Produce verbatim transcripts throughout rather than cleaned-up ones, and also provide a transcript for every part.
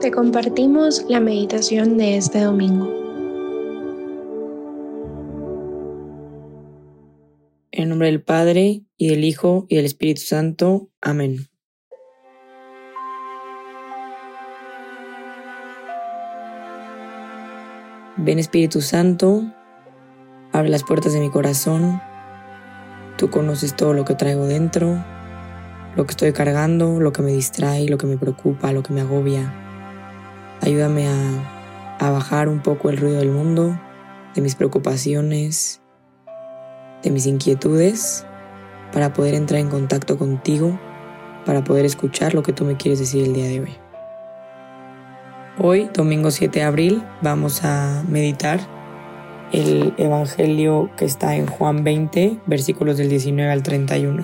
Te compartimos la meditación de este domingo. En nombre del Padre, y del Hijo, y del Espíritu Santo. Amén. Ven, Espíritu Santo, abre las puertas de mi corazón. Tú conoces todo lo que traigo dentro, lo que estoy cargando, lo que me distrae, lo que me preocupa, lo que me agobia. Ayúdame a, a bajar un poco el ruido del mundo, de mis preocupaciones, de mis inquietudes, para poder entrar en contacto contigo, para poder escuchar lo que tú me quieres decir el día de hoy. Hoy, domingo siete de abril, vamos a meditar el Evangelio que está en Juan veinte, versículos del diecinueve al treinta y uno.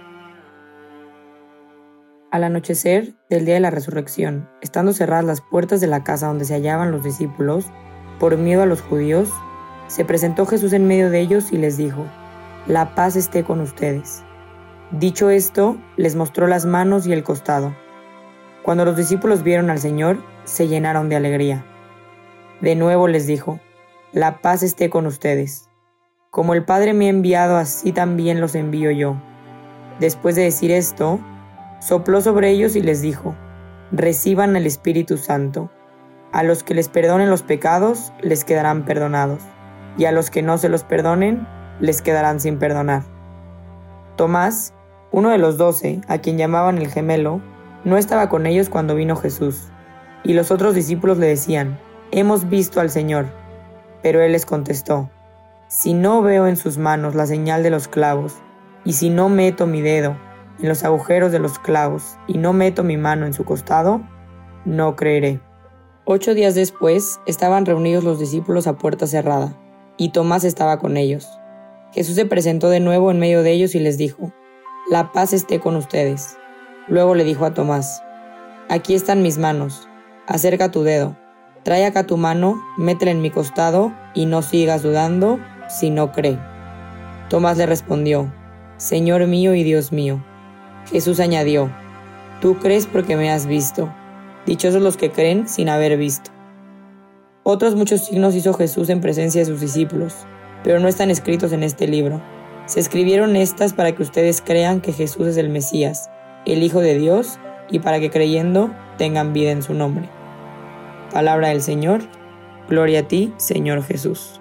Al anochecer del día de la resurrección, estando cerradas las puertas de la casa donde se hallaban los discípulos, por miedo a los judíos, se presentó Jesús en medio de ellos y les dijo: «La paz esté con ustedes». Dicho esto, les mostró las manos y el costado. Cuando los discípulos vieron al Señor, se llenaron de alegría. De nuevo les dijo: «La paz esté con ustedes. Como el Padre me ha enviado, así también los envío yo». Después de decir esto, sopló sobre ellos y les dijo: «Reciban el Espíritu Santo. A los que les perdonen los pecados, les quedarán perdonados, y a los que no se los perdonen, les quedarán sin perdonar». Tomás, uno de los doce, a quien llamaban el gemelo, no estaba con ellos cuando vino Jesús, y los otros discípulos le decían: «Hemos visto al Señor». Pero él les contestó: «Si no veo en sus manos la señal de los clavos, y si no meto mi dedo en los agujeros de los clavos, y no meto mi mano en su costado, no creeré». Ocho días después, estaban reunidos los discípulos a puerta cerrada, y Tomás estaba con ellos. Jesús se presentó de nuevo en medio de ellos y les dijo: «La paz esté con ustedes». Luego le dijo a Tomás: «Aquí están mis manos, acerca tu dedo, trae acá tu mano, métela en mi costado, y no sigas dudando, si no cree». Tomás le respondió: «Señor mío y Dios mío». Jesús añadió: «Tú crees porque me has visto. Dichosos los que creen sin haber visto». Otros muchos signos hizo Jesús en presencia de sus discípulos, pero no están escritos en este libro. Se escribieron estas para que ustedes crean que Jesús es el Mesías, el Hijo de Dios, y para que creyendo tengan vida en su nombre. Palabra del Señor. Gloria a ti, Señor Jesús.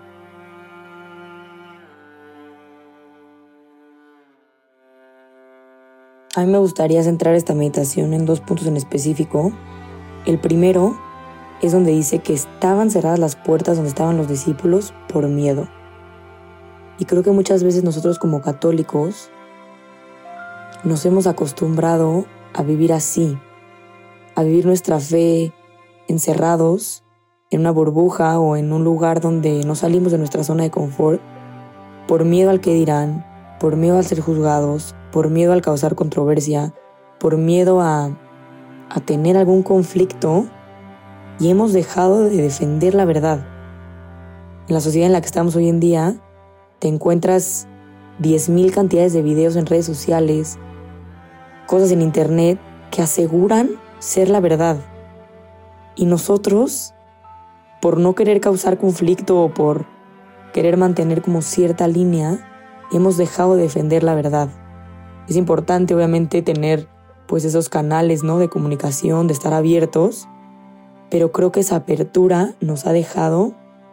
A mí me gustaría centrar esta meditación en dos puntos en específico. El primero es donde dice que estaban cerradas las puertas donde estaban los discípulos por miedo. Y creo que muchas veces nosotros como católicos nos hemos acostumbrado a vivir así, a vivir nuestra fe encerrados en una burbuja o en un lugar donde no salimos de nuestra zona de confort por miedo al que dirán, por miedo al ser juzgados, por miedo al causar controversia, por miedo a, a tener algún conflicto, y hemos dejado de defender la verdad. En la sociedad en la que estamos hoy en día, te encuentras diez mil cantidades de videos en redes sociales, cosas en internet que aseguran ser la verdad. Y nosotros, por no querer causar conflicto o por querer mantener como cierta línea, hemos dejado de defender la verdad. Es importante, obviamente, tener pues esos canales, ¿no?, de comunicación, de estar abiertos, pero creo que esa apertura nos ha dejado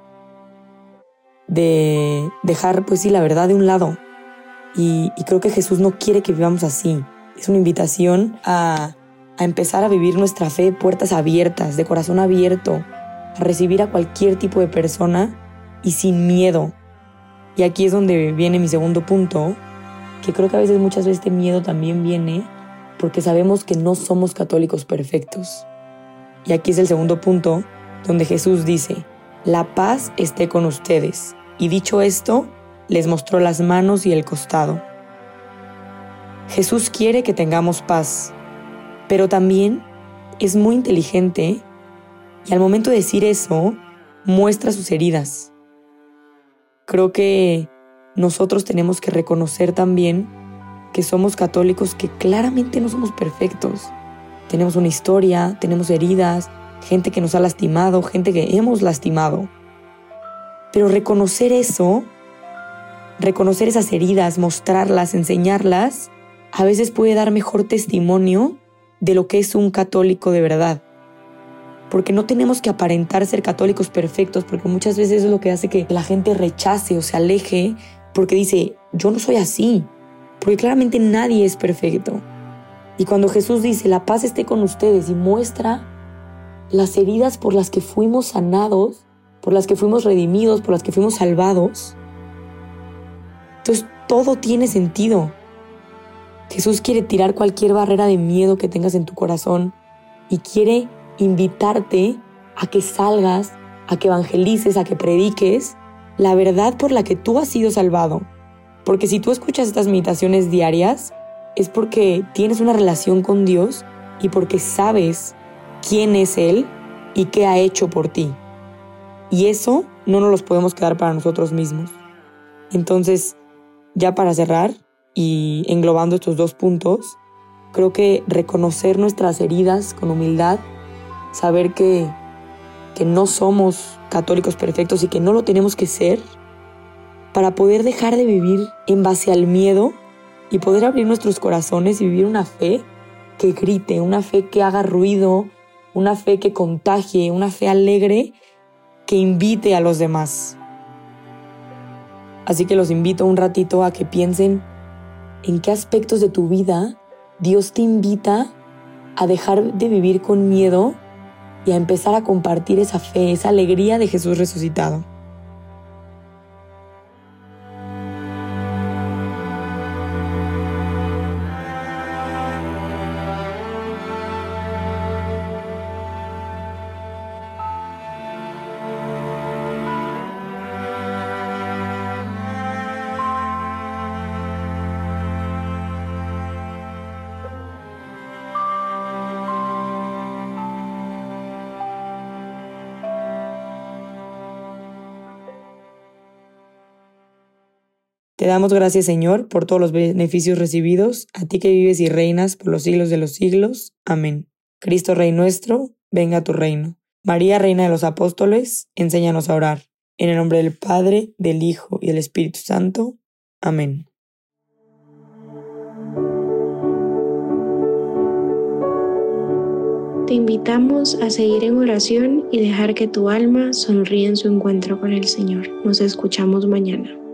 de dejar, pues sí, la verdad de un lado. Y, y creo que Jesús no quiere que vivamos así. Es una invitación a, a empezar a vivir nuestra fe de puertas abiertas, de corazón abierto, a recibir a cualquier tipo de persona y sin miedo. Y aquí es donde viene mi segundo punto, que creo que a veces, muchas veces, este miedo también viene porque sabemos que no somos católicos perfectos. Y aquí es el segundo punto, donde Jesús dice: «La paz esté con ustedes». Y dicho esto, les mostró las manos y el costado. Jesús quiere que tengamos paz, pero también es muy inteligente y al momento de decir eso, muestra sus heridas. Creo que nosotros tenemos que reconocer también que somos católicos, que claramente no somos perfectos, tenemos una historia, tenemos heridas, gente que nos ha lastimado, gente que hemos lastimado. Pero reconocer eso, reconocer esas heridas, mostrarlas, enseñarlas, a veces puede dar mejor testimonio de lo que es un católico de verdad. Porque no tenemos que aparentar ser católicos perfectos, porque muchas veces es lo que hace que la gente rechace o se aleje, porque dice, yo no soy así, porque claramente nadie es perfecto. Y cuando Jesús dice, la paz esté con ustedes, y muestra las heridas por las que fuimos sanados, por las que fuimos redimidos, por las que fuimos salvados, entonces todo tiene sentido. Jesús quiere tirar cualquier barrera de miedo que tengas en tu corazón y quiere invitarte a que salgas, a que evangelices, a que prediques la verdad por la que tú has sido salvado. Porque si tú escuchas estas meditaciones diarias, es porque tienes una relación con Dios y porque sabes quién es Él y qué ha hecho por ti. Y eso no nos los podemos quedar para nosotros mismos. Entonces, ya para cerrar y englobando estos dos puntos, creo que reconocer nuestras heridas con humildad, saber que, que no somos católicos perfectos y que no lo tenemos que ser, para poder dejar de vivir en base al miedo y poder abrir nuestros corazones y vivir una fe que grite, una fe que haga ruido, una fe que contagie, una fe alegre que invite a los demás. Así que los invito un ratito a que piensen en qué aspectos de tu vida Dios te invita a dejar de vivir con miedo y a empezar a compartir esa fe, esa alegría de Jesús resucitado. Te damos gracias, Señor, por todos los beneficios recibidos, a ti que vives y reinas por los siglos de los siglos. Amén. Cristo Rey nuestro, venga a tu reino. María, Reina de los Apóstoles, enséñanos a orar. En el nombre del Padre, del Hijo y del Espíritu Santo. Amén. Te invitamos a seguir en oración y dejar que tu alma sonríe en su encuentro con el Señor. Nos escuchamos mañana.